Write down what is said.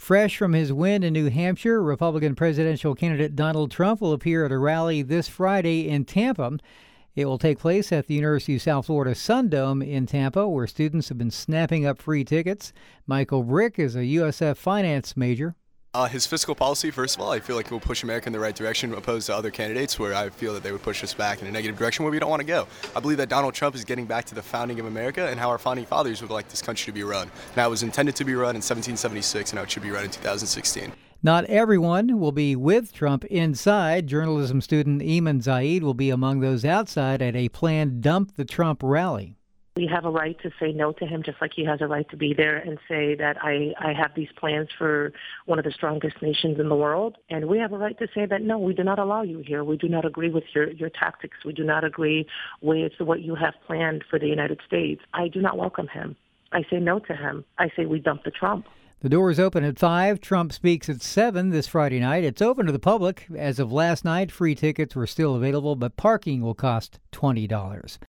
Fresh from his win in New Hampshire, Republican presidential candidate Donald Trump will appear at a rally this Friday in Tampa. It will take place at the University of South Florida Sundome in Tampa, where students have been snapping up free tickets. Michael Brick is a USF finance major. His fiscal policy, first of all, I feel like it will push America in the right direction opposed to other candidates where I feel that they would push us back in a negative direction where we don't want to go. I believe that Donald Trump is getting back to the founding of America and how our founding fathers would like this country to be run. And how it was intended to be run in 1776 and how it should be run in 2016. Not everyone will be with Trump inside. Journalism student Iman Zaid will be among those outside at a planned Dump the Trump rally. We have a right to say no to him, just like he has a right to be there and say that I have these plans for one of the strongest nations in the world. And we have a right to say that, no, we do not allow you here. We do not agree with your tactics. We do not agree with what you have planned for the United States. I do not welcome him. I say no to him. I say we dump the Trump. The doors open at 5. Trump speaks at 7 this Friday night. It's open to the public. As of last night, free tickets were still available, but parking will cost $20.